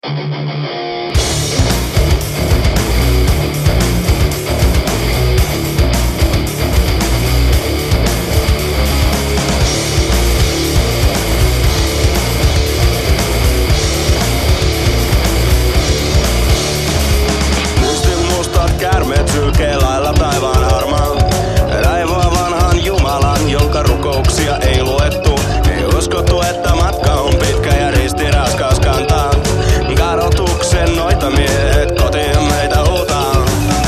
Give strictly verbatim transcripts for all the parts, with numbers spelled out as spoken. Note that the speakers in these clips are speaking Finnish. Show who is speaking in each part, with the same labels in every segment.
Speaker 1: Käärmeet sylkee lailla taivaan harmaan. Raivoa vanhan Jumalan, jonka rukouksia ei luettu. Ei uskottu, että matka on pitkä ja risti raskas kantaa. Kadotuksen noita miehet kotiin meitä huutaa.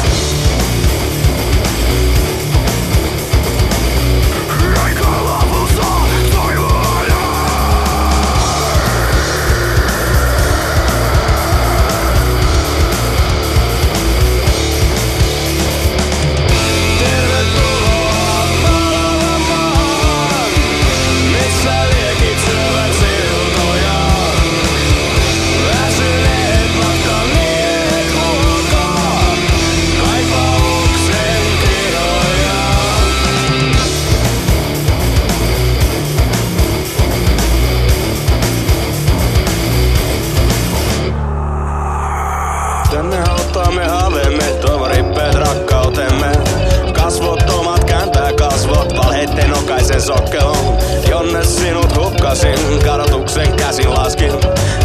Speaker 1: Tänne hautaamme haaveemme, tuovat rippeet rakkautemme. Kasvottomat kääntää kasvot, valheitten okaisen sokkeloon. Jonne sinut hukkasin, kadotuksen käsin laskin.